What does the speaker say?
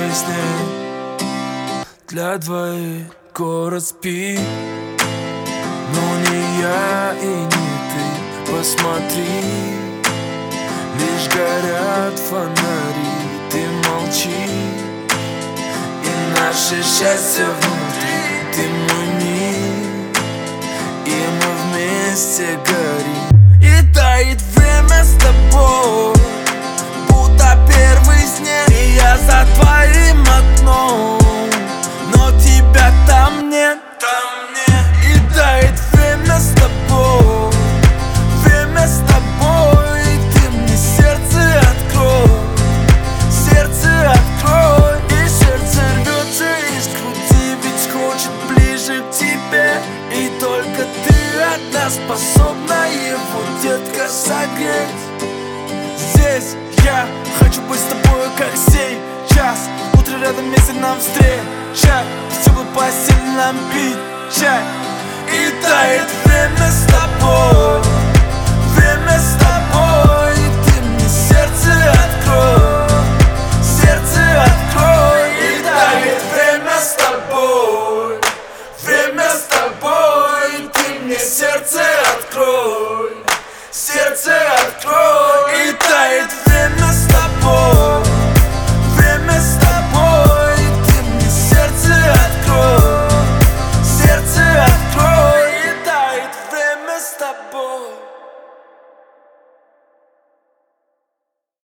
песня для двоих. Город спит, но не я и не ты. Посмотри, лишь горят фонари. Ты молчи, и наше счастье внутри. Ты мой мир, и мы вместе горим. И тает время с тобой, будто первый снег. И я за твоим окном, но тебя там нет. И тает время с тобой, время с тобой. И ты мне сердце открой, сердце открой. И сердце рвется из груди, ведь хочет ближе к тебе. И только ты одна способна его, детка, согреть. Здесь я хочу быть с тобой, как сейчас. Утро рядом, вместе нам встречать. В теплой постели нам пить чай. И тает